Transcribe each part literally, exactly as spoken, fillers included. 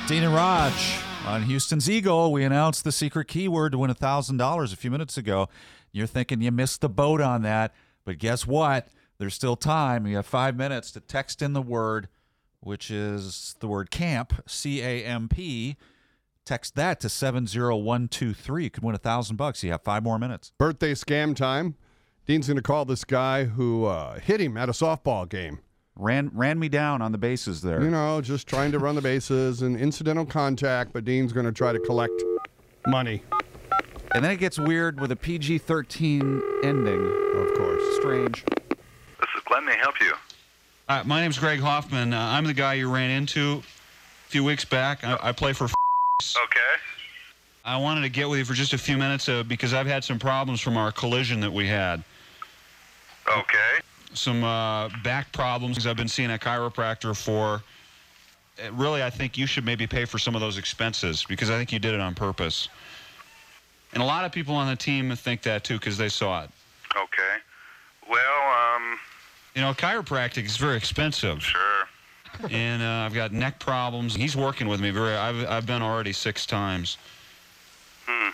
Dean and Raj on Houston's Eagle. We announced the secret keyword to win one thousand dollars a few minutes ago. You're thinking you missed the boat on that, but guess what? There's still time. You have five minutes to text in the word, which is the word camp, C A M P. Text that to seven zero one two three. You could win one thousand bucks. You have five more minutes. Birthday scam time. Dean's going to call this guy who uh, hit him at a softball game. Ran ran me down on the bases there. You know, just trying to run the bases and incidental contact, but Dean's going to try to collect money. And then it gets weird with a P G thirteen ending. Of course. Strange. This is Glenn. May I help you? Uh, my name's Greg Hoffman. Uh, I'm the guy you ran into a few weeks back. I, I play for Okay. I wanted to get with you for just a few minutes uh, because I've had some problems from our collision that we had. Okay. Some uh, back problems I've been seeing a chiropractor for. Uh, really, I think you should maybe pay for some of those expenses because I think you did it on purpose. And a lot of people on the team think that, too, because they saw it. Okay. Well, um... You know, chiropractic is very expensive. Sure. And uh, I've got neck problems. He's working with me. Very. I've, I've been already six times. Hmm.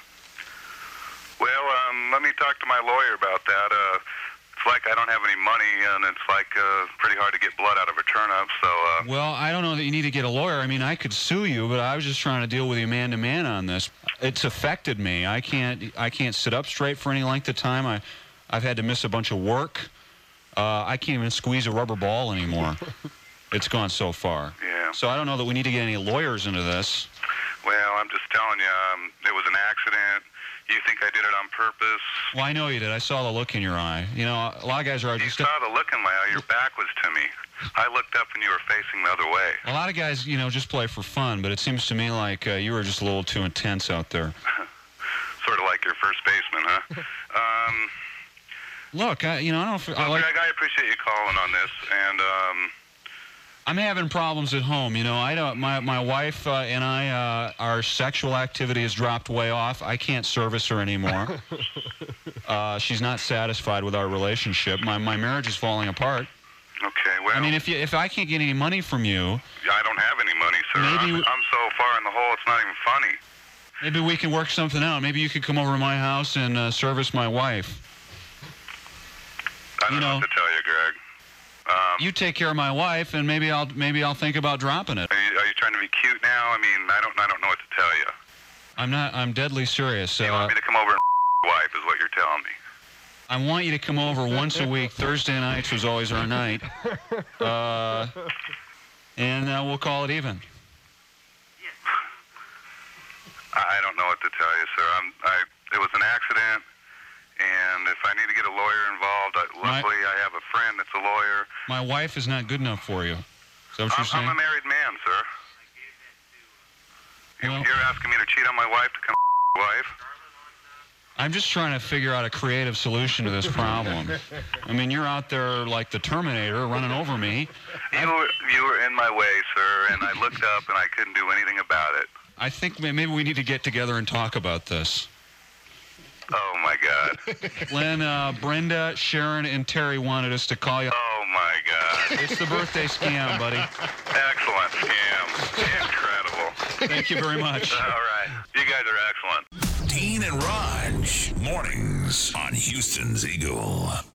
Well, um, let me talk to my lawyer about that. Uh, it's like I don't have any money, and it's like uh, pretty hard to get blood out of a turnip, so... Uh, Well, I don't know that you need to get a lawyer. I mean, I could sue you, but I was just trying to deal with you man-to-man on this. It's affected me. I can't I can't sit up straight for any length of time. I, I've had to miss a bunch of work. Uh, I can't even squeeze a rubber ball anymore. It's gone so far. Yeah. So I don't know that we need to get any lawyers into this. Well, I'm just telling you, um, it was an accident. You think I did it on purpose? Well, I know you did. I saw the look in your eye. You know, a lot of guys are You just... saw the look in my eye. Your back was to me. I looked up and you were facing the other way. A lot of guys, you know, just play for fun, but it seems to me like uh, you were just a little too intense out there. Sort of like your first baseman, huh? um... Look, I, you know, I don't... Well, I like, Greg, I appreciate you calling on this, and um, I'm having problems at home. You know, I don't. My my wife uh, and I, uh, our sexual activity has dropped way off. I can't service her anymore. uh, she's not satisfied with our relationship. My my marriage is falling apart. okay, well, I mean, if you if I can't get any money from you, I don't have any money, sir. Maybe I'm, we- I'm so far in the hole, it's not even funny. maybe we can work something out. Maybe you could come over to my house and uh, service my wife. I don't You know know- what to tell you, Greg. Um, You take care of my wife, and maybe I'll maybe I'll think about dropping it. are, you, are you trying to be cute now? I mean, I don't, I don't know what to tell you. I'm not. I'm deadly serious. You Uh, want me to come over and your wife, is what you're telling me. I want you to come over once a week. Thursday nights was always our night. Uh, and uh, we'll call it even. I don't know what to tell you, sir. I'm, I, it was an accident, and if I need to get a lawyer involved, I, My- luckily I have a friend that's a lawyer. My wife is not good enough for you. Is that what I'm, you're saying? I'm a married man, sir. You, Well- you're asking me to cheat on my wife to come your wife? I'm just trying to figure out a creative solution to this problem. I mean, you're out there like the Terminator running over me. You were, you were in my way, sir, and I looked up and I couldn't do anything about it. I think may- maybe we need to get together and talk about this. Oh, my God. Len, uh, Brenda, Sharon, and Terry wanted us to call you. Oh, my God. It's the birthday scam, buddy. Excellent scam. Incredible. Thank you very much. All right. You guys are excellent. Dean and Raj, mornings on Houston's Eagle.